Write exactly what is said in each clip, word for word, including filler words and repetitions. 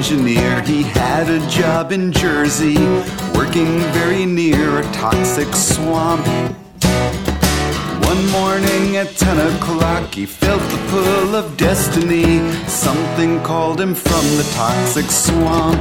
engineer. He had a job in Jersey, working very near a toxic swamp. One morning at ten o'clock, he felt the pull of destiny. Something called him from the toxic swamp.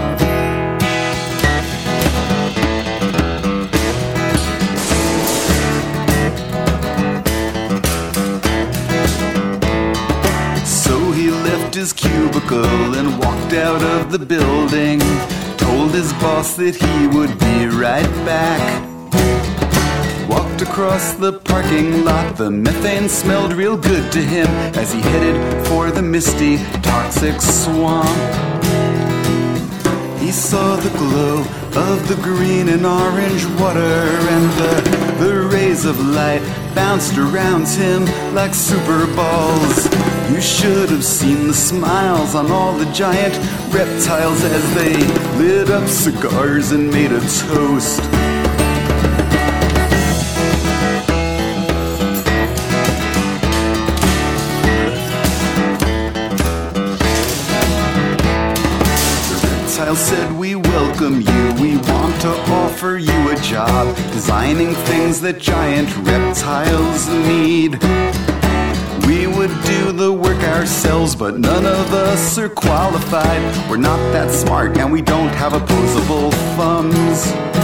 His cubicle and walked out of the building, told his boss that he would be right back. Walked across the parking lot, the methane smelled real good to him as he headed for the misty, toxic swamp. He saw the glow of the green and orange water, and the, the rays of light bounced around him like super balls. You should have seen the smiles on all the giant reptiles as they lit up cigars and made a toast. The reptile said, "We welcome you. We want to offer you a job, designing things that giant reptiles need. We would do the work ourselves, but none of us are qualified. We're not that smart and we don't have opposable thumbs."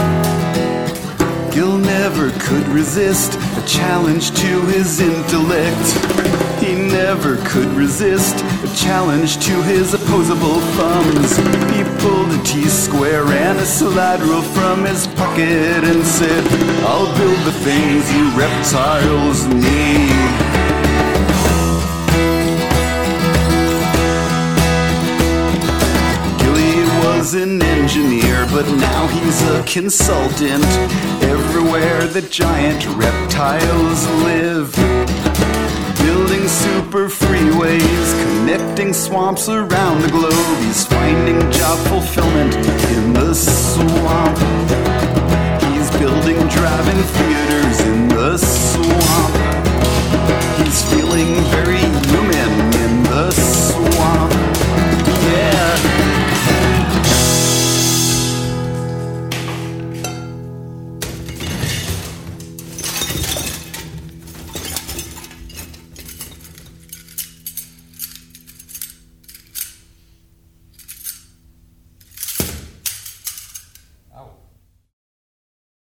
Gil never could resist a challenge to his intellect. He never could resist a challenge to his opposable thumbs. He pulled a T-square and a slide rule from his pocket and said, "I'll build the things you reptiles need." Was an engineer, but now he's a consultant everywhere that giant reptiles live. Building super freeways, connecting swamps around the globe. He's finding job fulfillment in the swamp. He's building driving theaters